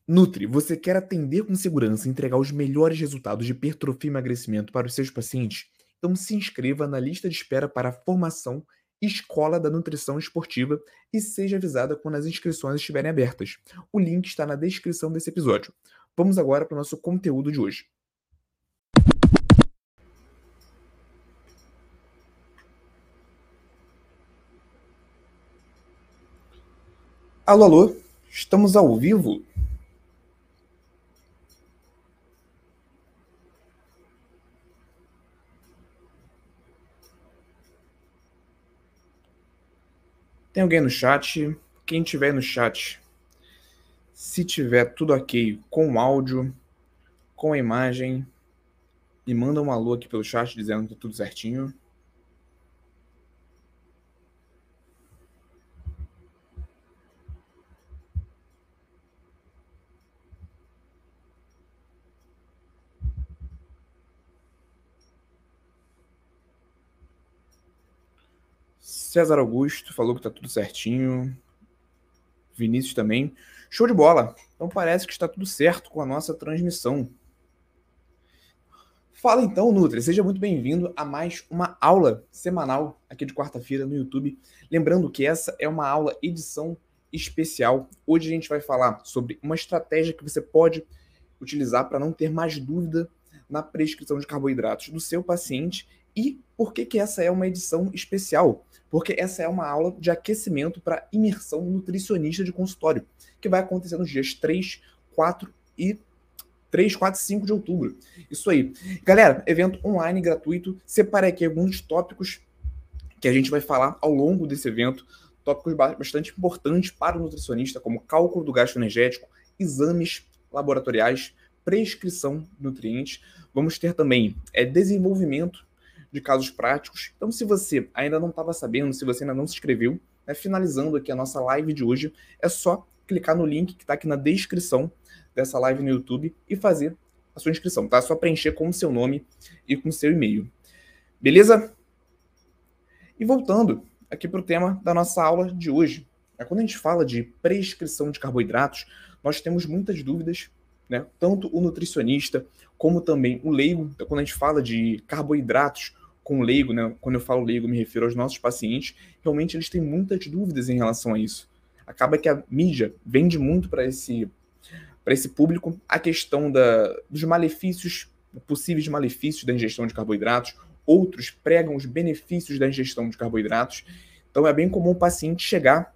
Nutri, você quer atender com segurança e entregar os melhores resultados de hipertrofia e emagrecimento para os seus pacientes? Então se inscreva na lista de espera para a formação Escola da Nutrição Esportiva e seja avisada quando as inscrições estiverem abertas. O link está na descrição desse episódio. Vamos agora para o nosso conteúdo de hoje. Alô, alô, estamos ao vivo? Tem alguém no chat? Quem tiver no chat, se tiver tudo ok com o áudio, com a imagem, me manda um alô aqui pelo chat dizendo que tá tudo certinho. César Augusto falou que tá tudo certinho. Vinícius também. Show de bola! Então parece que está tudo certo com a nossa transmissão. Fala então, Nutri, seja muito bem-vindo a mais uma aula semanal aqui de quarta-feira no YouTube. Lembrando que essa é uma aula edição especial. Hoje a gente vai falar sobre uma estratégia que você pode utilizar para não ter mais dúvida na prescrição de carboidratos do seu paciente. E por que essa é uma edição especial? Porque essa é uma aula de aquecimento para imersão nutricionista de consultório, que vai acontecer nos dias 3, 4 e 5 de outubro. Isso aí. Galera, evento online gratuito. Separei aqui alguns tópicos que a gente vai falar ao longo desse evento. Tópicos bastante importantes para o nutricionista, como cálculo do gasto energético, exames laboratoriais, prescrição de nutrientes. Vamos ter também desenvolvimento de casos práticos. Então, se você ainda não estava sabendo, se você ainda não se inscreveu, finalizando aqui a nossa live de hoje, é só clicar no link que está aqui na descrição dessa live no YouTube e fazer a sua inscrição, tá? É só preencher com o seu nome e com o seu e-mail. Beleza? E voltando aqui para o tema da nossa aula de hoje. Quando a gente fala de prescrição de carboidratos, nós temos muitas dúvidas, né? Tanto o nutricionista como também o leigo. Então, quando a gente fala de carboidratos com o leigo, né? Quando eu falo leigo, eu me refiro aos nossos pacientes, realmente eles têm muitas dúvidas em relação a isso. Acaba que a mídia vende muito para esse público a questão dos malefícios, possíveis malefícios da ingestão de carboidratos. Outros pregam os benefícios da ingestão de carboidratos. Então é bem comum o paciente chegar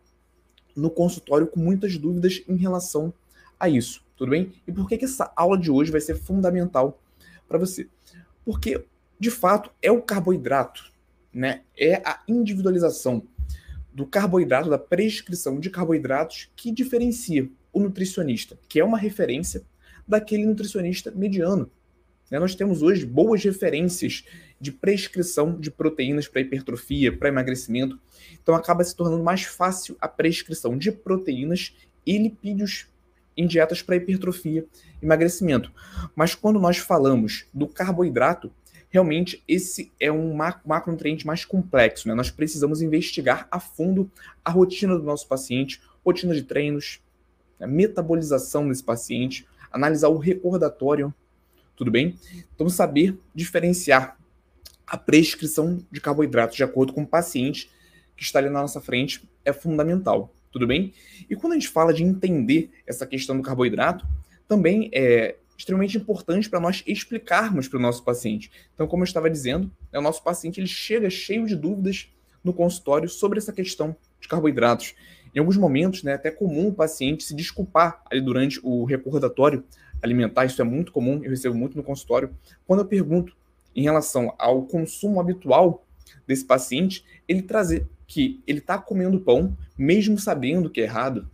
no consultório com muitas dúvidas em relação a isso, tudo bem? E por que essa aula de hoje vai ser fundamental para você? Porque, de fato, é o carboidrato, né? É a individualização do carboidrato, da prescrição de carboidratos que diferencia o nutricionista, que é uma referência, daquele nutricionista mediano. Nós temos hoje boas referências de prescrição de proteínas para hipertrofia, para emagrecimento. Então acaba se tornando mais fácil a prescrição de proteínas e lipídios em dietas para hipertrofia e emagrecimento. Mas quando nós falamos do carboidrato, realmente esse é um macronutriente mais complexo, né? Nós precisamos investigar a fundo a rotina do nosso paciente, rotina de treinos, a metabolização desse paciente, analisar o recordatório, tudo bem? Então, saber diferenciar a prescrição de carboidratos de acordo com o paciente que está ali na nossa frente é fundamental, tudo bem? E quando a gente fala de entender essa questão do carboidrato, também é extremamente importante para nós explicarmos para o nosso paciente. Então, como eu estava dizendo, o nosso paciente ele chega cheio de dúvidas no consultório sobre essa questão de carboidratos. Em alguns momentos, é até comum o paciente se desculpar ali durante o recordatório alimentar, isso é muito comum, eu recebo muito no consultório. Quando eu pergunto em relação ao consumo habitual desse paciente, ele trazer que ele está comendo pão, mesmo sabendo que é errado.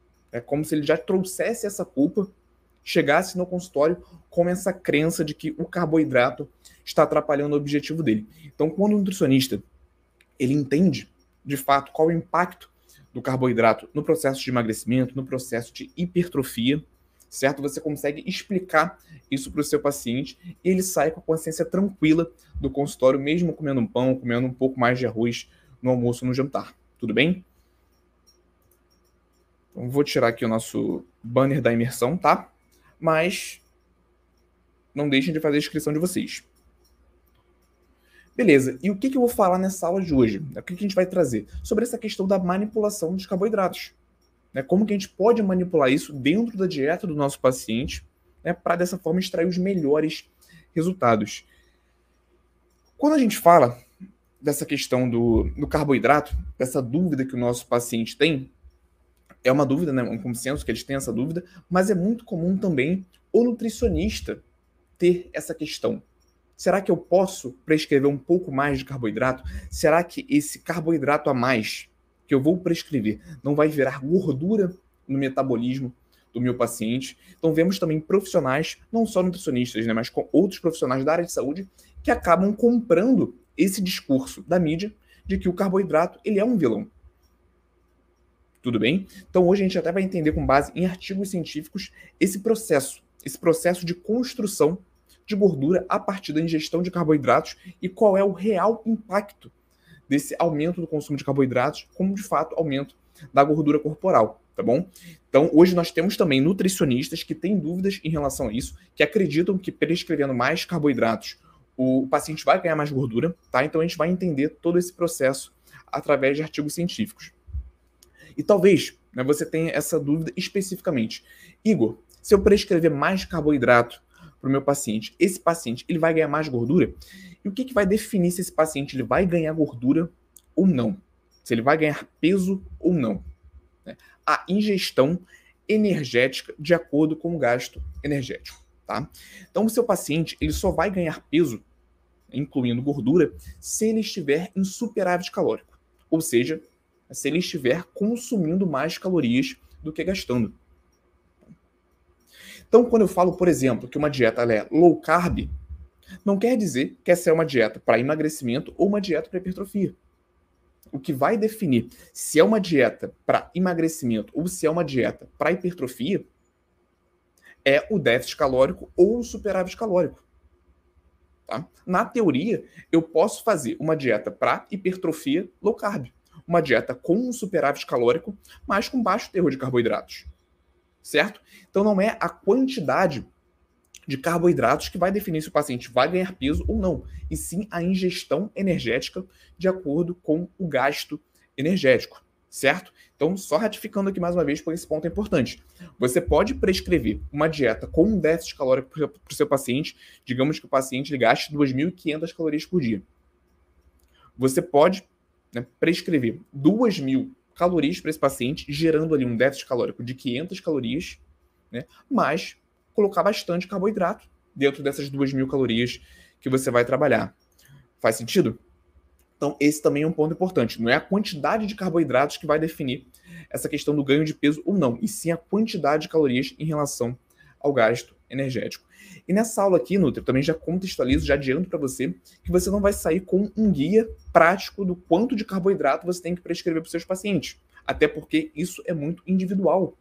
É como se ele já trouxesse essa culpa, chegasse no consultório com essa crença de que o carboidrato está atrapalhando o objetivo dele. Então, quando o nutricionista ele entende, de fato, qual é o impacto do carboidrato no processo de emagrecimento, no processo de hipertrofia, certo? Você consegue explicar isso para o seu paciente e ele sai com a consciência tranquila do consultório, mesmo comendo um pão, comendo um pouco mais de arroz no almoço ou no jantar. Tudo bem? Então, vou tirar aqui o nosso banner da imersão, tá? Mas não deixem de fazer a inscrição de vocês. Beleza, e o que eu vou falar nessa aula de hoje? O que a gente vai trazer? Sobre essa questão da manipulação dos carboidratos. Como que a gente pode manipular isso dentro da dieta do nosso paciente, para dessa forma extrair os melhores resultados. Quando a gente fala dessa questão do carboidrato, dessa dúvida que o nosso paciente tem, é uma dúvida, um consenso que eles têm essa dúvida, mas é muito comum também o nutricionista ter essa questão. Será que eu posso prescrever um pouco mais de carboidrato? Será que esse carboidrato a mais que eu vou prescrever não vai virar gordura no metabolismo do meu paciente? Então vemos também profissionais, não só nutricionistas, mas com outros profissionais da área de saúde, que acabam comprando esse discurso da mídia de que o carboidrato ele é um vilão. Tudo bem? Então hoje a gente até vai entender com base em artigos científicos esse processo de construção de gordura a partir da ingestão de carboidratos e qual é o real impacto desse aumento do consumo de carboidratos, como de fato aumento da gordura corporal, tá bom? Então hoje nós temos também nutricionistas que têm dúvidas em relação a isso, que acreditam que prescrevendo mais carboidratos o paciente vai ganhar mais gordura, tá? Então a gente vai entender todo esse processo através de artigos científicos. E talvez você tenha essa dúvida especificamente. Igor, se eu prescrever mais carboidrato para o meu paciente, esse paciente ele vai ganhar mais gordura? E o que vai definir se esse paciente ele vai ganhar gordura ou não? Se ele vai ganhar peso ou não? A ingestão energética de acordo com o gasto energético. Tá? Então, o seu paciente ele só vai ganhar peso, incluindo gordura, se ele estiver em superávit calórico. Ou seja, se ele estiver consumindo mais calorias do que gastando. Então, quando eu falo, por exemplo, que uma dieta ela é low carb, não quer dizer que essa é uma dieta para emagrecimento ou uma dieta para hipertrofia. O que vai definir se é uma dieta para emagrecimento ou se é uma dieta para hipertrofia é o déficit calórico ou o superávit calórico. Tá? Na teoria, eu posso fazer uma dieta para hipertrofia low carb, uma dieta com um superávit calórico, mas com baixo teor de carboidratos. Certo? Então não é a quantidade de carboidratos que vai definir se o paciente vai ganhar peso ou não, e sim a ingestão energética de acordo com o gasto energético, certo? Então, só ratificando aqui mais uma vez, porque esse ponto é importante. Você pode prescrever uma dieta com um déficit calórico para o seu paciente, digamos que o paciente ele gaste 2.500 calorias por dia. Você pode prescrever 2.000 calorias para esse paciente, gerando ali um déficit calórico de 500 calorias, mas colocar bastante carboidrato dentro dessas 2.000 calorias que você vai trabalhar. Faz sentido? Então, esse também é um ponto importante. Não é a quantidade de carboidratos que vai definir essa questão do ganho de peso ou não, e sim a quantidade de calorias em relação ao gasto energético. E nessa aula aqui, Nutri, eu também já contextualizo, já adianto para você, que você não vai sair com um guia prático do quanto de carboidrato você tem que prescrever para os seus pacientes. Até porque isso é muito individual.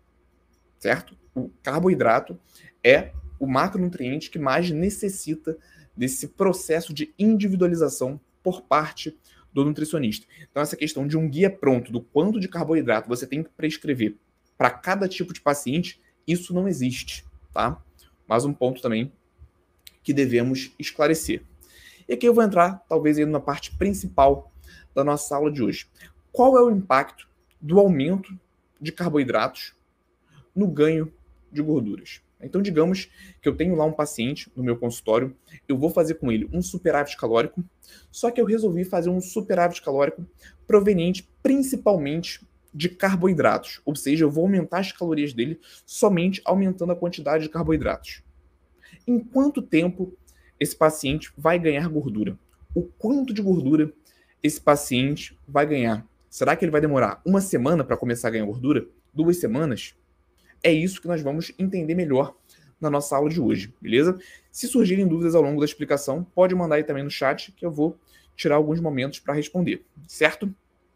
Certo? O carboidrato é o macronutriente que mais necessita desse processo de individualização por parte do nutricionista. Então, essa questão de um guia pronto do quanto de carboidrato você tem que prescrever para cada tipo de paciente, isso não existe, tá? Mais um ponto também que devemos esclarecer. E aqui eu vou entrar, talvez, na parte principal da nossa aula de hoje. Qual é o impacto do aumento de carboidratos no ganho de gorduras? Então, digamos que eu tenho lá um paciente no meu consultório, eu vou fazer com ele um superávit calórico, só que eu resolvi fazer um superávit calórico proveniente principalmente de carboidratos, ou seja, eu vou aumentar as calorias dele somente aumentando a quantidade de carboidratos. Em quanto tempo esse paciente vai ganhar gordura? O quanto de gordura esse paciente vai ganhar? Será que ele vai demorar uma semana para começar a ganhar gordura? 2 semanas? É isso que nós vamos entender melhor na nossa aula de hoje, beleza? Se surgirem dúvidas ao longo da explicação, pode mandar aí também no chat, que eu vou tirar alguns momentos para responder, certo?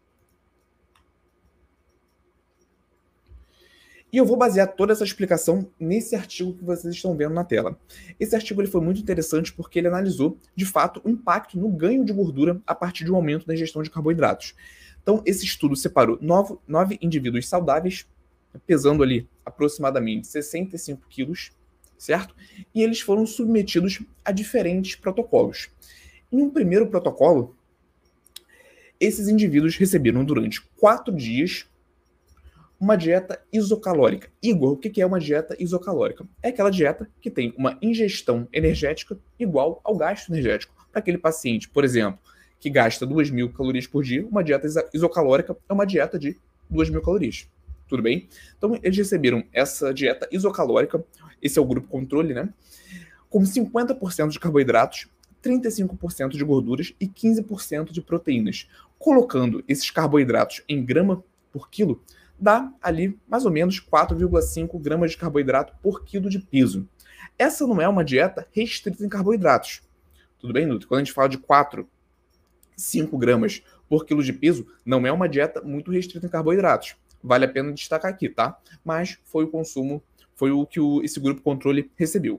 E eu vou basear toda essa explicação nesse artigo que vocês estão vendo na tela. Esse artigo ele foi muito interessante porque ele analisou, de fato, o impacto no ganho de gordura a partir de um aumento da ingestão de carboidratos. Então, esse estudo separou 9 indivíduos saudáveis pesando ali aproximadamente 65 quilos, certo? E eles foram submetidos a diferentes protocolos. Em um primeiro protocolo, esses indivíduos receberam durante 4 dias uma dieta isocalórica. Igor, o que é uma dieta isocalórica? É aquela dieta que tem uma ingestão energética igual ao gasto energético. Para aquele paciente, por exemplo, que gasta 2.000 calorias por dia, uma dieta isocalórica é uma dieta de 2.000 calorias. Tudo bem? Então, eles receberam essa dieta isocalórica, esse é o grupo controle, né? Com 50% de carboidratos, 35% de gorduras e 15% de proteínas. Colocando esses carboidratos em grama por quilo, dá ali mais ou menos 4,5 gramas de carboidrato por quilo de peso. Essa não é uma dieta restrita em carboidratos. Tudo bem, Nutri? Quando a gente fala de 4, 5 gramas por quilo de peso, não é uma dieta muito restrita em carboidratos. Vale a pena destacar aqui, tá? Mas foi o consumo, foi o que esse grupo controle recebeu.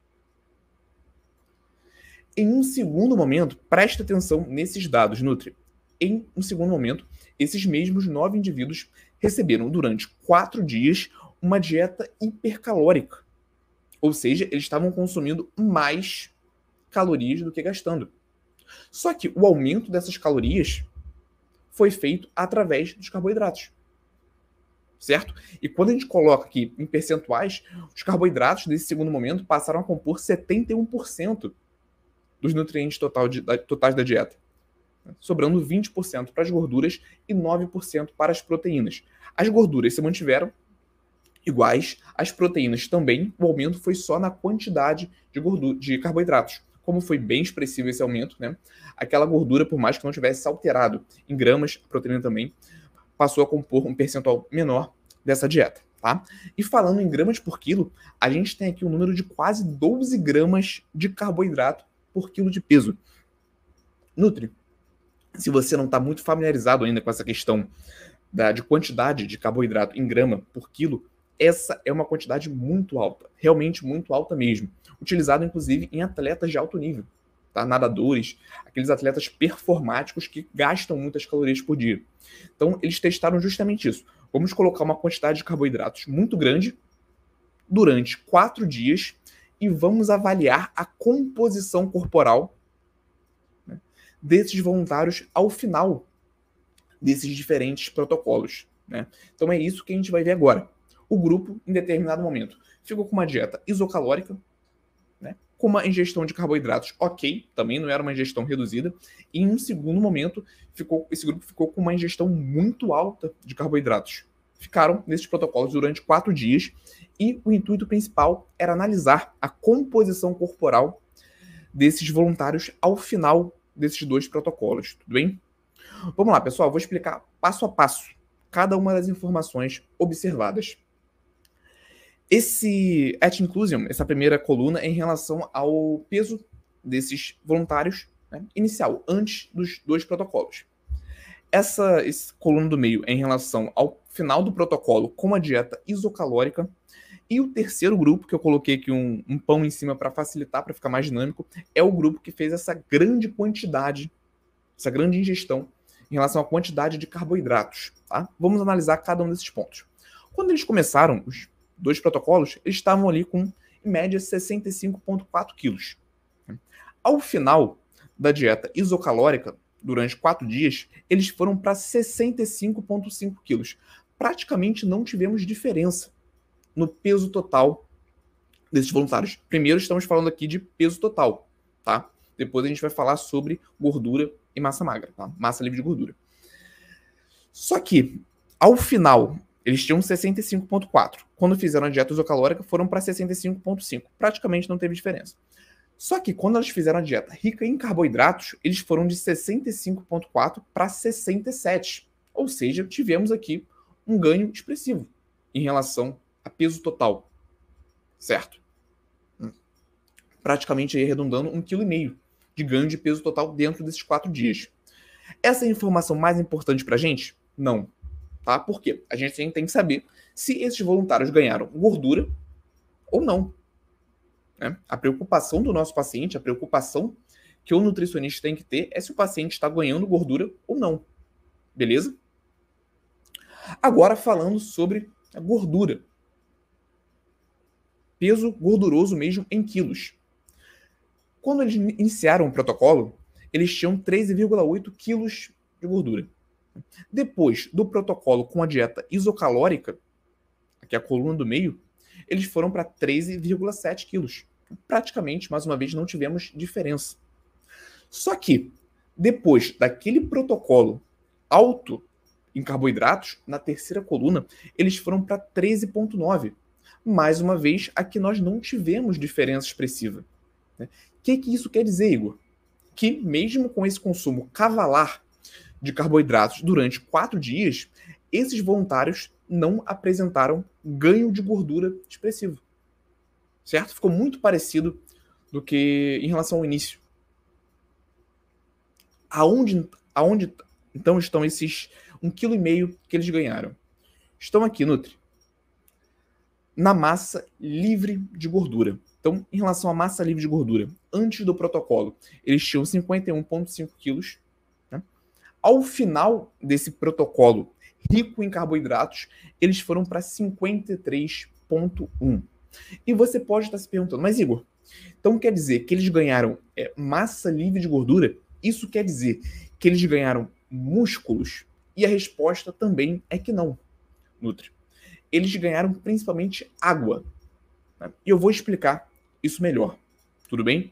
Em um segundo momento, presta atenção nesses dados, Nutri. Em um segundo momento, esses mesmos 9 indivíduos receberam durante 4 dias uma dieta hipercalórica. Ou seja, eles estavam consumindo mais calorias do que gastando. Só que o aumento dessas calorias foi feito através dos carboidratos. Certo? E quando a gente coloca aqui em percentuais, os carboidratos nesse segundo momento passaram a compor 71% dos nutrientes totais da dieta, sobrando 20% para as gorduras e 9% para as proteínas. As gorduras se mantiveram iguais, as proteínas também, o aumento foi só na quantidade de carboidratos. Como foi bem expressivo esse aumento, né? Aquela gordura, por mais que não tivesse alterado em gramas, a proteína também, passou a compor um percentual menor dessa dieta, tá? E falando em gramas por quilo, a gente tem aqui um número de quase 12 gramas de carboidrato por quilo de peso. Nutri, se você não está muito familiarizado ainda com essa questão de quantidade de carboidrato em grama por quilo, essa é uma quantidade muito alta, realmente muito alta mesmo, utilizado inclusive em atletas de alto nível, tá? Nadadores, aqueles atletas performáticos que gastam muitas calorias por dia. Então, eles testaram justamente isso. Vamos colocar uma quantidade de carboidratos muito grande durante 4 dias e vamos avaliar a composição corporal, né, desses voluntários ao final desses diferentes protocolos, né? Então é isso que a gente vai ver agora. O grupo, em determinado momento, ficou com uma dieta isocalórica, né, com uma ingestão de carboidratos ok, também não era uma ingestão reduzida, e em um segundo momento, esse grupo ficou com uma ingestão muito alta de carboidratos. Ficaram nesses protocolos durante 4 dias, e o intuito principal era analisar a composição corporal desses voluntários ao final desses 2 protocolos, tudo bem? Vamos lá, pessoal, vou explicar passo a passo cada uma das informações observadas. Esse at inclusion, essa primeira coluna, é em relação ao peso desses voluntários, né, inicial, antes dos 2 protocolos. Essa coluna do meio é em relação ao final do protocolo com a dieta isocalórica. E o terceiro grupo, que eu coloquei aqui um pão em cima para facilitar, para ficar mais dinâmico, é o grupo que fez essa grande quantidade, essa grande ingestão em relação à quantidade de carboidratos. Tá? Vamos analisar cada um desses pontos. Quando eles começaram, os 2 protocolos, eles estavam ali com, em média, 65,4 quilos. Ao final da dieta isocalórica, durante 4 dias, eles foram para 65,5 quilos. Praticamente não tivemos diferença no peso total desses voluntários. Primeiro, estamos falando aqui de peso total, tá? Depois a gente vai falar sobre gordura e massa magra, tá? Massa livre de gordura. Só que, ao final, eles tinham 65,4. Quando fizeram a dieta isocalórica, foram para 65,5. Praticamente não teve diferença. Só que, quando eles fizeram a dieta rica em carboidratos, eles foram de 65,4 para 67. Ou seja, tivemos aqui um ganho expressivo em relação a peso total. Certo? Praticamente aí arredondando 1,5 kg de ganho de peso total dentro desses 4 dias. Essa é a informação mais importante para a gente? Não. Tá? Por quê? A gente tem que saber se esses voluntários ganharam gordura ou não. Né? A preocupação do nosso paciente, a preocupação que o nutricionista tem que ter é se o paciente está ganhando gordura ou não. Beleza? Agora falando sobre A gordura. Peso gorduroso mesmo em quilos. Quando eles iniciaram o protocolo, eles tinham 13,8 quilos de gordura. Depois do protocolo com a dieta isocalórica, que é a coluna do meio, eles foram para 13,7 quilos. Praticamente, mais uma vez, não tivemos diferença. Só que, depois daquele protocolo alto em carboidratos, na terceira coluna, eles foram para 13,9. Mais uma vez, aqui nós não tivemos diferença expressiva. O que isso quer dizer, Igor? Que mesmo com esse consumo cavalar de carboidratos durante 4 dias, esses voluntários não apresentaram ganho de gordura expressivo. Certo? Ficou muito parecido do que em relação ao início. Aonde então estão esses 1,5 kg que eles ganharam? Estão aqui, Nutri, na massa livre de gordura. Então, em relação à massa livre de gordura, antes do protocolo, eles tinham 51,5 quilos. Né? Ao final desse protocolo rico em carboidratos, eles foram para 53,1. E você pode estar se perguntando, mas Igor, então quer dizer que eles ganharam massa livre de gordura? Isso quer dizer que eles ganharam músculos? E a resposta também é que não, Nutri. Eles ganharam principalmente água. Né? E eu vou explicar isso melhor. Tudo bem?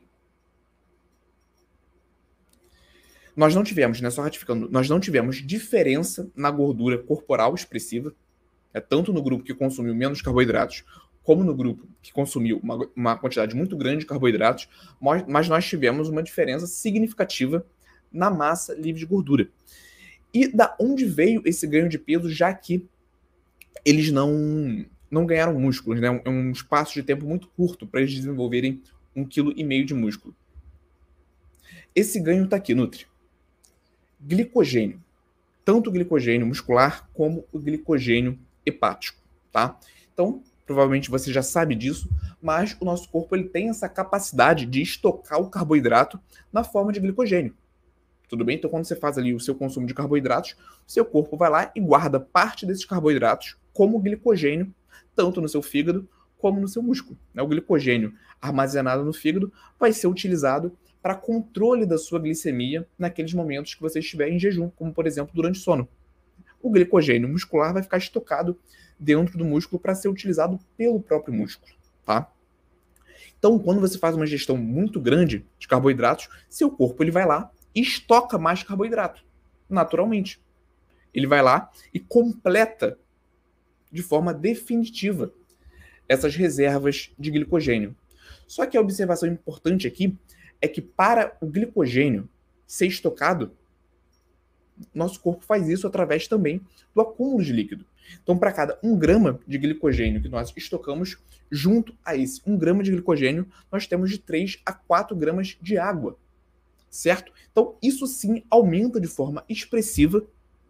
Nós não tivemos, né, só ratificando, nós não tivemos diferença na gordura corporal expressiva, tanto no grupo que consumiu menos carboidratos, como no grupo que consumiu uma quantidade muito grande de carboidratos, mas nós tivemos uma diferença significativa na massa livre de gordura. E da onde veio esse ganho de peso, já que eles não ganharam músculos, né? É um espaço de tempo muito curto para eles desenvolverem 1,5 kg de músculo. Esse ganho está aqui, Nutri. Glicogênio. Tanto o glicogênio muscular como o glicogênio hepático, tá? Então, provavelmente você já sabe disso, mas o nosso corpo ele tem essa capacidade de estocar o carboidrato na forma de glicogênio. Tudo bem? Então, quando você faz ali o seu consumo de carboidratos, o seu corpo vai lá e guarda parte desses carboidratos como glicogênio, tanto no seu fígado como no seu músculo. O glicogênio armazenado no fígado vai ser utilizado para controle da sua glicemia naqueles momentos que você estiver em jejum, como, por exemplo, durante o sono. O glicogênio muscular vai ficar estocado dentro do músculo para ser utilizado pelo próprio músculo, tá? Então, quando você faz uma ingestão muito grande de carboidratos, seu corpo ele vai lá e estoca mais carboidrato, naturalmente. Ele vai lá e completa de forma definitiva essas reservas de glicogênio. Só que a observação importante aqui é que para o glicogênio ser estocado, nosso corpo faz isso através também do acúmulo de líquido. Então, para cada 1 grama de glicogênio que nós estocamos, junto a esse 1 grama de glicogênio, nós temos de 3 a 4 gramas de água. Certo? Então, isso sim aumenta de forma expressiva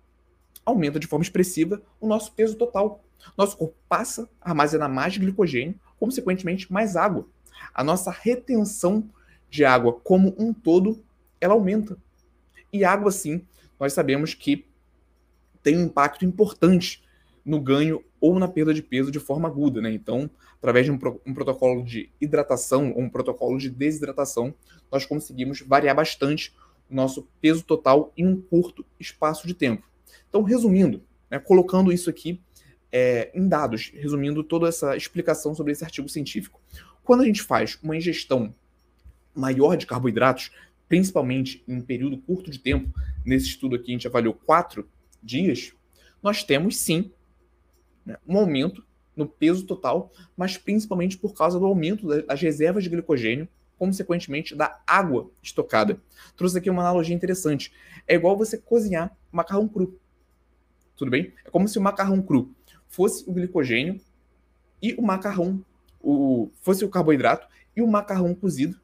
o nosso peso total. Nosso corpo passa a armazenar mais glicogênio, consequentemente mais água. A nossa retenção de água como um todo, ela aumenta. E água, sim, nós sabemos que tem um impacto importante no ganho ou na perda de peso de forma aguda, né? Então, através de um protocolo de hidratação ou um protocolo de desidratação, nós conseguimos variar bastante o nosso peso total em um curto espaço de tempo. Então, resumindo, né, colocando isso aqui em dados, resumindo toda essa explicação sobre esse artigo científico. Quando a gente faz uma ingestão maior de carboidratos, principalmente em um período curto de tempo, nesse estudo aqui a gente avaliou 4 dias, nós temos sim, né, um aumento no peso total, mas principalmente por causa do aumento das reservas de glicogênio, consequentemente da água estocada. Trouxe aqui uma analogia interessante. É igual você cozinhar macarrão cru. Tudo bem? É como se o macarrão cru fosse o glicogênio e o macarrão fosse o carboidrato e o macarrão cozido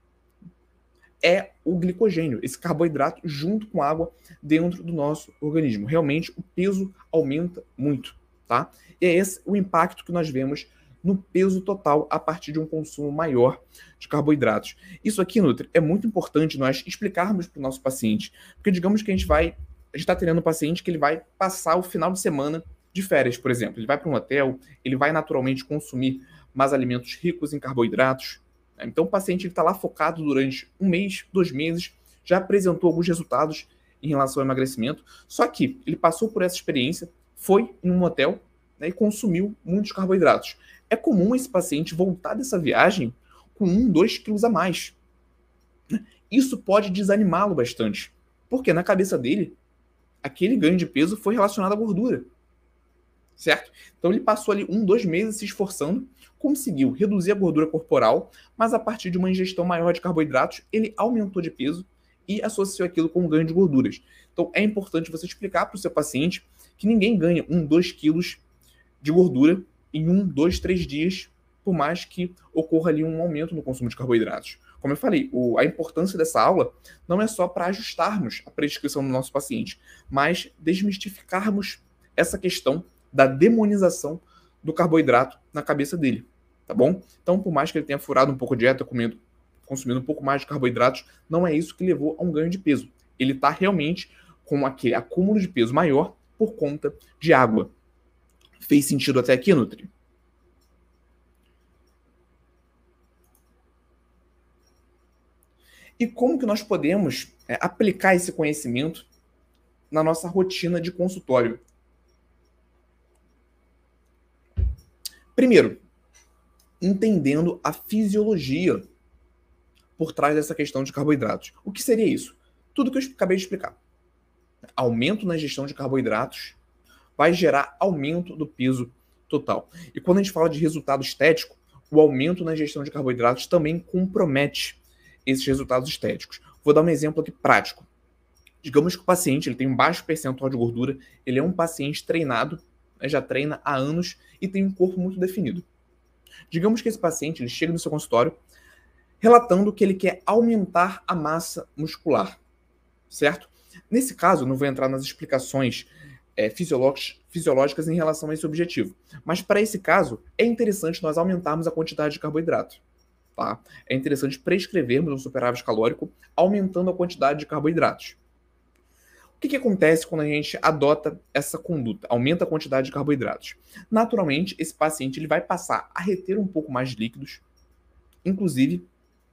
é o glicogênio, esse carboidrato junto com água dentro do nosso organismo. Realmente o peso aumenta muito, tá? E é esse o impacto que nós vemos no peso total a partir de um consumo maior de carboidratos. Isso aqui, Nutri, é muito importante nós explicarmos para o nosso paciente, porque digamos que a gente está tendo um paciente que ele vai passar o final de semana de férias, por exemplo. Ele vai para um hotel, ele vai naturalmente consumir mais alimentos ricos em carboidratos. Né? Então o paciente está lá focado durante um mês, 2 meses, já apresentou alguns resultados em relação ao emagrecimento, só que ele passou por essa experiência, foi em um hotel, né, e consumiu muitos carboidratos. É comum esse paciente voltar dessa viagem com 1, 2 quilos a mais. Isso pode desanimá-lo bastante, porque na cabeça dele, aquele ganho de peso foi relacionado à gordura, certo? Então ele passou ali 1, 2 meses se esforçando, conseguiu reduzir a gordura corporal, mas a partir de uma ingestão maior de carboidratos, ele aumentou de peso e associou aquilo com o ganho de gorduras. Então é importante você explicar para o seu paciente que ninguém ganha 1, 2 quilos de gordura em 1, 2, 3 dias, por mais que ocorra ali um aumento no consumo de carboidratos. Como eu falei, a importância dessa aula não é só para ajustarmos a prescrição do nosso paciente, mas desmistificarmos essa questão da demonização do carboidrato na cabeça dele, tá bom? Então, por mais que ele tenha furado um pouco a dieta, consumindo um pouco mais de carboidratos, não é isso que levou a um ganho de peso. Ele está realmente com aquele acúmulo de peso maior por conta de água. Fez sentido até aqui, Nutri? E como que nós podemos aplicar esse conhecimento na nossa rotina de consultório? Primeiro, entendendo a fisiologia por trás dessa questão de carboidratos. O que seria isso? Tudo que eu acabei de explicar. Aumento na ingestão de carboidratos vai gerar aumento do peso total. E quando a gente fala de resultado estético, o aumento na ingestão de carboidratos também compromete esses resultados estéticos. Vou dar um exemplo aqui prático. Digamos que o paciente ele tem um baixo percentual de gordura, ele é um paciente treinado, né, já treina há anos e tem um corpo muito definido. Digamos que esse paciente ele chega no seu consultório relatando que ele quer aumentar a massa muscular, certo? Nesse caso, não vou entrar nas explicações fisiológicas em relação a esse objetivo, mas para esse caso, é interessante nós aumentarmos a quantidade de carboidrato. Tá? É interessante prescrevermos um superávit calórico aumentando a quantidade de carboidratos. O que acontece quando a gente adota essa conduta? Aumenta a quantidade de carboidratos. Naturalmente, esse paciente ele vai passar a reter um pouco mais de líquidos, inclusive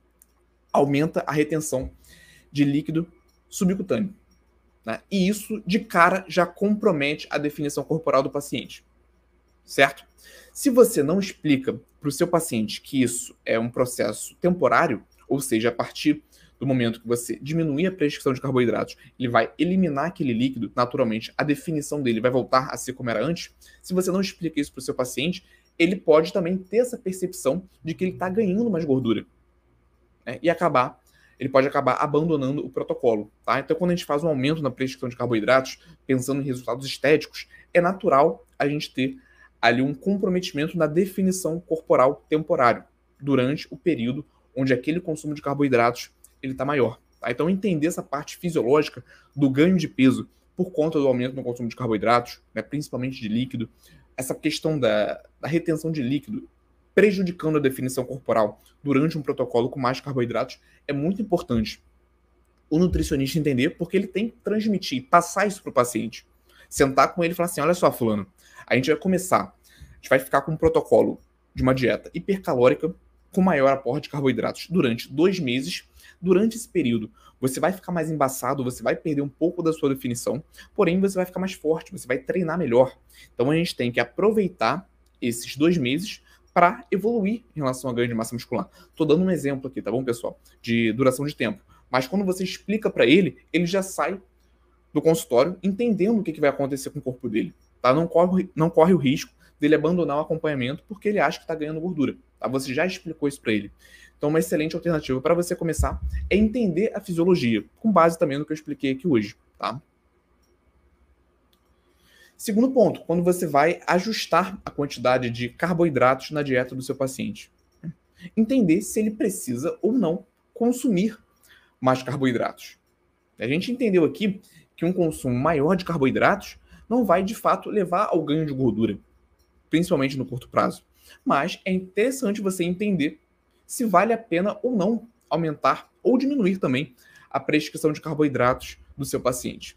aumenta a retenção de líquido subcutâneo. Né? E isso, de cara, já compromete a definição corporal do paciente. Certo? Se você não explica para o seu paciente que isso é um processo temporário, ou seja, a partir do momento que você diminuir a prescrição de carboidratos, ele vai eliminar aquele líquido, naturalmente, a definição dele vai voltar a ser como era antes. Se você não explica isso para o seu paciente, ele pode também ter essa percepção de que ele está ganhando mais gordura. Né? E ele pode acabar abandonando o protocolo. Tá? Então, quando a gente faz um aumento na prescrição de carboidratos, pensando em resultados estéticos, é natural a gente ter ali um comprometimento na definição corporal temporário, durante o período onde aquele consumo de carboidratos ele está maior. Tá? Então, entender essa parte fisiológica do ganho de peso por conta do aumento no consumo de carboidratos, né, principalmente de líquido, essa questão da retenção de líquido, prejudicando a definição corporal durante um protocolo com mais carboidratos, é muito importante o nutricionista entender, porque ele tem que transmitir, passar isso para o paciente. Sentar com ele e falar assim, olha só, fulano, a gente vai ficar com um protocolo de uma dieta hipercalórica com maior aporte de carboidratos durante 2 meses. Durante esse período, você vai ficar mais embaçado, você vai perder um pouco da sua definição, porém você vai ficar mais forte, você vai treinar melhor. Então a gente tem que aproveitar esses 2 meses para evoluir em relação ao ganho de massa muscular. Estou dando um exemplo aqui, tá bom, pessoal? De duração de tempo. Mas quando você explica para ele, ele já sai do consultório entendendo o que vai acontecer com o corpo dele. Tá? Não corre o risco dele abandonar o acompanhamento porque ele acha que está ganhando gordura. Tá? Você já explicou isso para ele. Então, uma excelente alternativa para você começar é entender a fisiologia, com base também no que eu expliquei aqui hoje. Tá? Segundo ponto, quando você vai ajustar a quantidade de carboidratos na dieta do seu paciente. Entender se ele precisa ou não consumir mais carboidratos. A gente entendeu aqui que um consumo maior de carboidratos não vai, de fato, levar ao ganho de gordura, principalmente no curto prazo. Mas é interessante você entender se vale a pena ou não aumentar ou diminuir também a prescrição de carboidratos do seu paciente.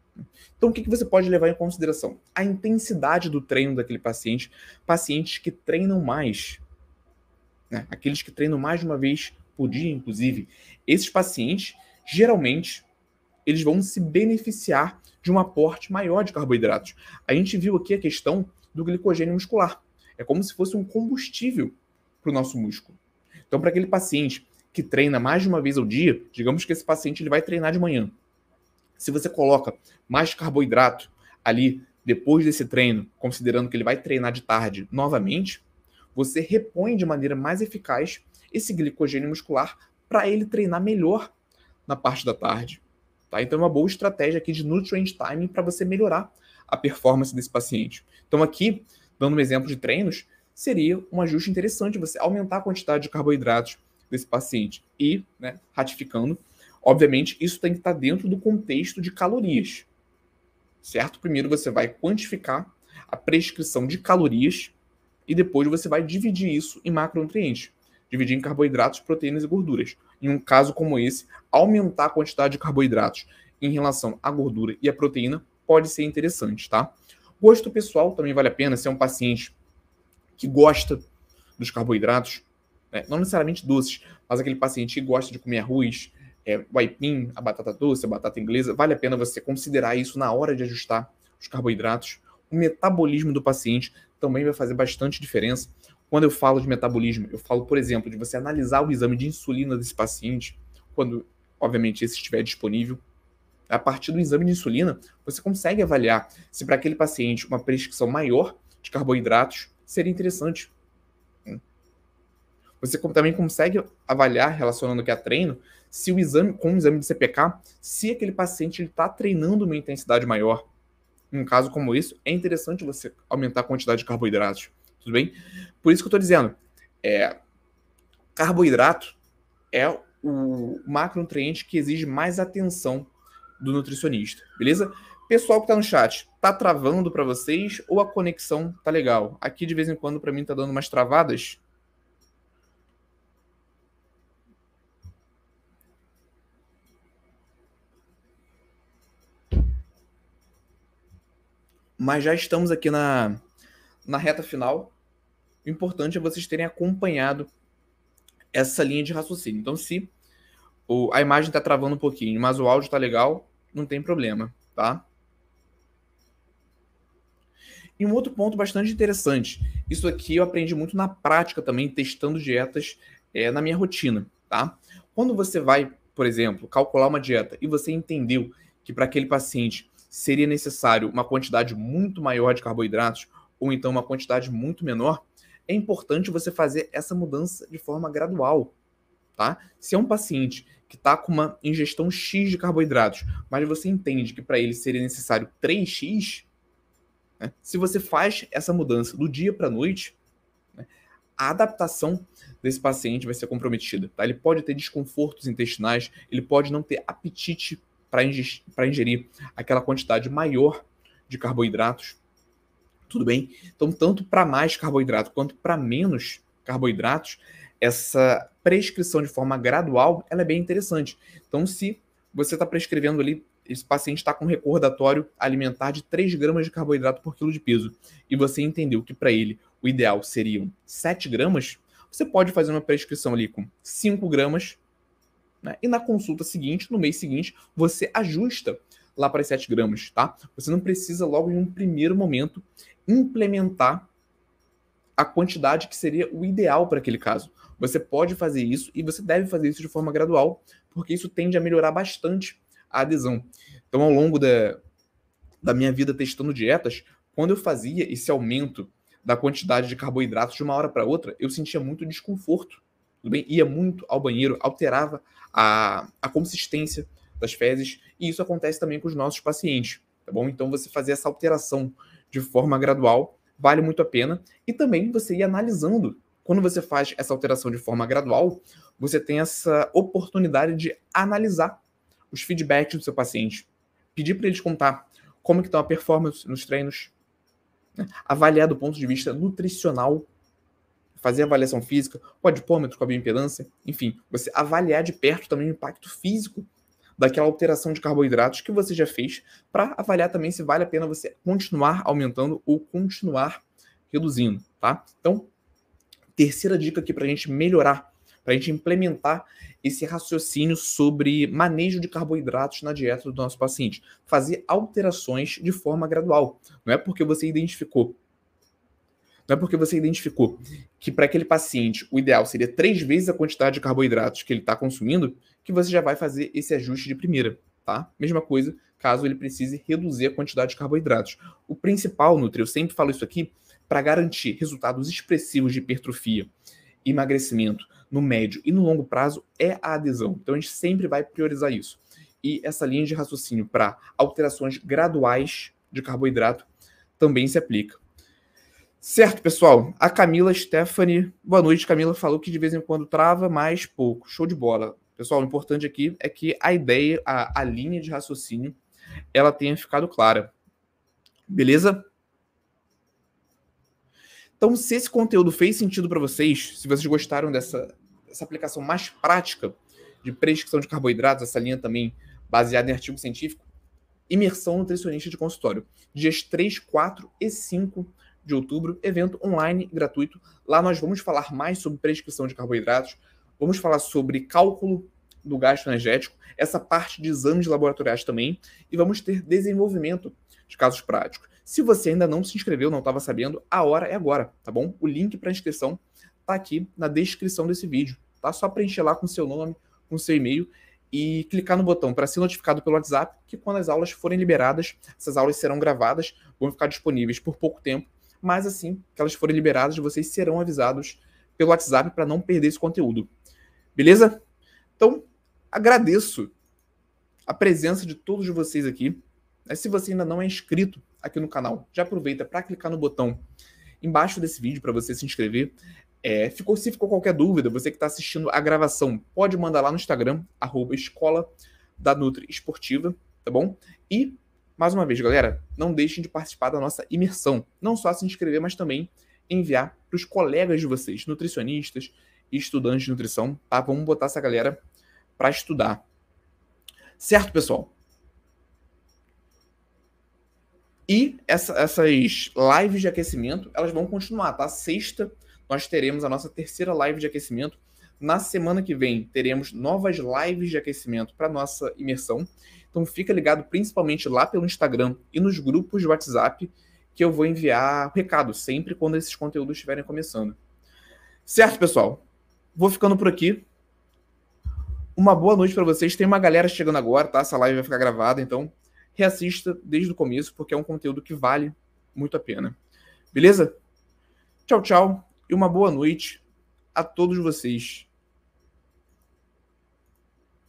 Então, o que você pode levar em consideração? A intensidade do treino daquele paciente, pacientes que treinam mais, né? Aqueles que treinam mais de uma vez por dia, inclusive. Esses pacientes, geralmente, eles vão se beneficiar de um aporte maior de carboidratos. A gente viu aqui a questão do glicogênio muscular. É como se fosse um combustível para o nosso músculo. Então, para aquele paciente que treina mais de uma vez ao dia, digamos que esse paciente ele vai treinar de manhã. Se você coloca mais carboidrato ali depois desse treino, considerando que ele vai treinar de tarde novamente, você repõe de maneira mais eficaz esse glicogênio muscular para ele treinar melhor na parte da tarde. Tá? Então é uma boa estratégia aqui de nutrient timing para você melhorar a performance desse paciente. Então aqui, dando um exemplo de treinos, seria um ajuste interessante você aumentar a quantidade de carboidratos desse paciente e, né, ratificando, obviamente isso tem que estar dentro do contexto de calorias, certo? Primeiro você vai quantificar a prescrição de calorias e depois você vai dividir isso em macronutrientes, dividir em carboidratos, proteínas e gorduras. Em um caso como esse, aumentar a quantidade de carboidratos em relação à gordura e à proteína pode ser interessante, tá? Gosto pessoal também vale a pena, se é um paciente que gosta dos carboidratos, né? Não necessariamente doces, mas aquele paciente que gosta de comer arroz, o aipim, a batata doce, a batata inglesa, vale a pena você considerar isso na hora de ajustar os carboidratos. O metabolismo do paciente também vai fazer bastante diferença. Quando eu falo de metabolismo, eu falo, por exemplo, de você analisar o exame de insulina desse paciente, quando, obviamente, esse estiver disponível. A partir do exame de insulina, você consegue avaliar se para aquele paciente uma prescrição maior de carboidratos seria interessante. Você também consegue avaliar, relacionando aqui a treino, se o exame, com o exame de CPK, se aquele paciente está treinando uma intensidade maior. Em um caso como esse, é interessante você aumentar a quantidade de carboidratos. Tudo bem? Por isso que eu estou dizendo, carboidrato é o macronutriente que exige mais atenção do nutricionista, beleza? Pessoal que tá no chat, tá travando para vocês ou a conexão tá legal? Aqui de vez em quando para mim tá dando umas travadas. Mas já estamos aqui na reta final. O importante é vocês terem acompanhado essa linha de raciocínio. Então, se a imagem está travando um pouquinho, mas o áudio está legal, não tem problema, tá? E um outro ponto bastante interessante, isso aqui eu aprendi muito na prática também, testando dietas na minha rotina, tá? Quando você vai, por exemplo, calcular uma dieta e você entendeu que para aquele paciente seria necessário uma quantidade muito maior de carboidratos ou então uma quantidade muito menor, é importante você fazer essa mudança de forma gradual, tá? Se é um paciente que está com uma ingestão X de carboidratos, mas você entende que para ele seria necessário 3x, né? Se você faz essa mudança do dia para a noite, né, a adaptação desse paciente vai ser comprometida, tá? Ele pode ter desconfortos intestinais, ele pode não ter apetite para ingerir aquela quantidade maior de carboidratos, tudo bem? Então, tanto para mais carboidrato quanto para menos carboidratos, essa prescrição de forma gradual, ela é bem interessante. Então, se você está prescrevendo ali, esse paciente está com um recordatório alimentar de 3 gramas de carboidrato por quilo de peso, e você entendeu que para ele o ideal seriam 7 gramas, você pode fazer uma prescrição ali com 5 gramas, né? E na consulta seguinte, no mês seguinte, você ajusta lá para 7 gramas, tá? Você não precisa logo em um primeiro momento implementar a quantidade que seria o ideal para aquele caso. Você pode fazer isso e você deve fazer isso de forma gradual, porque isso tende a melhorar bastante a adesão. Então, ao longo da minha vida testando dietas, quando eu fazia esse aumento da quantidade de carboidratos de uma hora para outra, eu sentia muito desconforto. Tudo bem? Ia muito ao banheiro, alterava a consistência das fezes, e isso acontece também com os nossos pacientes, tá bom? Então, você fazer essa alteração de forma gradual vale muito a pena, e também você ir analisando. Quando você faz essa alteração de forma gradual, você tem essa oportunidade de analisar os feedbacks do seu paciente, pedir para eles contar como que está a performance nos treinos, né? Avaliar do ponto de vista nutricional, fazer avaliação física, o adipômetro com a bioimpedância, enfim, você avaliar de perto também o impacto físico daquela alteração de carboidratos que você já fez, para avaliar também se vale a pena você continuar aumentando ou continuar reduzindo, tá? Então, terceira dica aqui para a gente melhorar, para a gente implementar esse raciocínio sobre manejo de carboidratos na dieta do nosso paciente. Fazer alterações de forma gradual. Não é porque você identificou que para aquele paciente o ideal seria 3 vezes a quantidade de carboidratos que ele está consumindo, que você já vai fazer esse ajuste de primeira, tá? Mesma coisa caso ele precise reduzir a quantidade de carboidratos. O principal, Nutri, eu sempre falo isso aqui, para garantir resultados expressivos de hipertrofia e emagrecimento no médio e no longo prazo, é a adesão. Então a gente sempre vai priorizar isso. E essa linha de raciocínio para alterações graduais de carboidrato também se aplica. Certo, pessoal? A Camila Stephanie, boa noite. Camila falou que de vez em quando trava, mas pouco. Show de bola. Pessoal, o importante aqui é que a ideia, a linha de raciocínio, ela tenha ficado clara. Beleza? Então, se esse conteúdo fez sentido para vocês, se vocês gostaram dessa aplicação mais prática de prescrição de carboidratos, essa linha também baseada em artigo científico, Imersão Nutricionista de Consultório, dias 3, 4 e 5 de outubro, evento online gratuito. Lá nós vamos falar mais sobre prescrição de carboidratos, vamos falar sobre cálculo do gasto energético, essa parte de exames laboratoriais também, e vamos ter desenvolvimento de casos práticos. Se você ainda não se inscreveu, não estava sabendo, a hora é agora, tá bom? O link para inscrição está aqui na descrição desse vídeo, tá? Só preencher lá com seu nome, com seu e-mail e clicar no botão para ser notificado pelo WhatsApp, que quando as aulas forem liberadas, essas aulas serão gravadas, vão ficar disponíveis por pouco tempo, mas assim que elas forem liberadas, vocês serão avisados pelo WhatsApp para não perder esse conteúdo. Beleza? Então, agradeço a presença de todos vocês aqui. Se você ainda não é inscrito aqui no canal, já aproveita para clicar no botão embaixo desse vídeo para você se inscrever. Se ficou qualquer dúvida, você que está assistindo a gravação, pode mandar lá no Instagram, @Escola da Nutri Esportiva, tá bom? E, mais uma vez, galera, não deixem de participar da nossa imersão. Não só se inscrever, mas também enviar para os colegas de vocês, nutricionistas e estudantes de nutrição, tá? Vamos botar essa galera para estudar. Certo, pessoal? E essas lives de aquecimento, elas vão continuar, tá? Sexta, nós teremos a nossa terceira live de aquecimento. Na semana que vem, teremos novas lives de aquecimento para nossa imersão. Então, fica ligado principalmente lá pelo Instagram e nos grupos de WhatsApp, que eu vou enviar recado sempre quando esses conteúdos estiverem começando. Certo, pessoal? Vou ficando por aqui. Uma boa noite para vocês. Tem uma galera chegando agora, tá? Essa live vai ficar gravada, então reassista desde o começo, porque é um conteúdo que vale muito a pena. Beleza? Tchau, tchau. E uma boa noite a todos vocês.